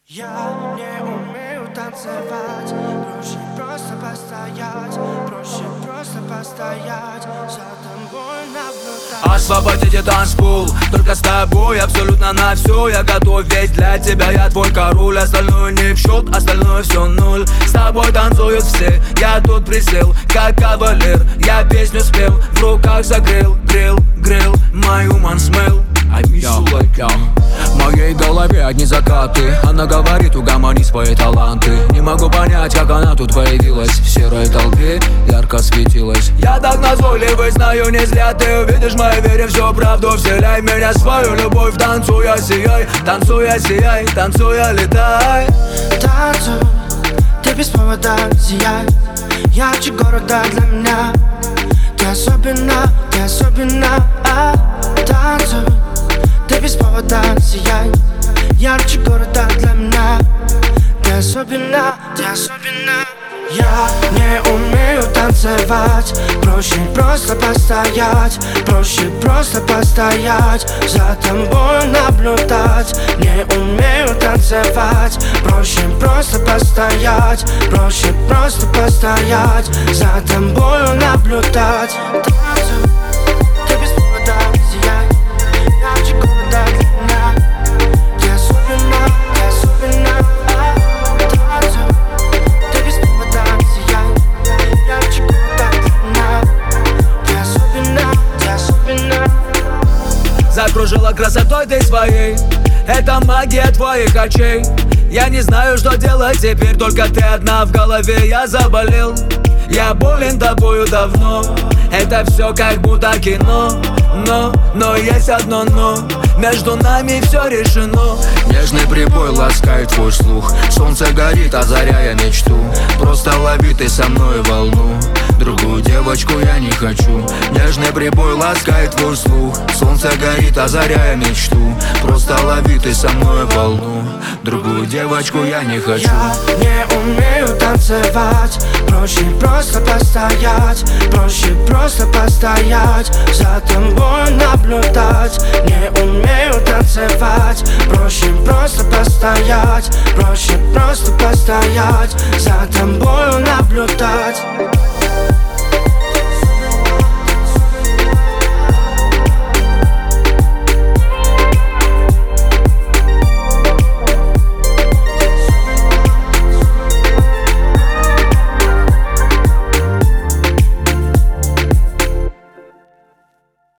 Я не умею танцевать, проще просто постоять, проще просто постоять, за тобой наблюдать. Освободите танцпул, только с тобой абсолютно на все. Я готов, ведь для тебя я твой король. Остальное не в счет, остальное все ноль. С тобой танцуют все, я тут присел, как кавалер. Я песню спел, в руках загрел, грел, my woman smell. I miss you like you. В моей голове одни закаты. Она говорит, угомони свои таланты. Не могу понять, как она тут появилась. В серой толпе ярко светилась. Я так назойливый, знаю, не зря ты увидишь в моей вере всю правду. Вселяй в меня свою любовь, танцуя, сияй, танцуя, сияй, танцуя, летай. Танцуй, ты без повода сияй, ярче города для меня. Ты особенно, танцуй, ты без повода сияй, ярче города для меня. Ты особенно. Я не умею танцевать, проще просто постоять, проще просто постоять, за тобой наблюдать. Не умею танцевать, проще просто постоять, проще просто постоять, за тобой наблюдать. Танцуй, ты без повода сияй, ярче города для меня. Ты особенно. Закружила красотой ты своей, это магия твоих очей. Я не знаю, что делать теперь, только ты одна в голове. Я заболел, я болен тобою давно. Это все как будто кино, но есть одно но. Между нами все решено. Нежный прибой ласкает твой слух, солнце горит, озаряя мечту. Просто лови ты со мной волну, другую девочку я не хочу. Нежный прибой ласкает твой слух, солнце горит, озаряя мечту. Просто лови ты со мной волну, другую девочку я не хочу. Я не умею танцевать, проще просто постоять, проще просто постоять, за тобой наблюдать. Не умею танцевать, проще просто постоять, проще просто постоять, за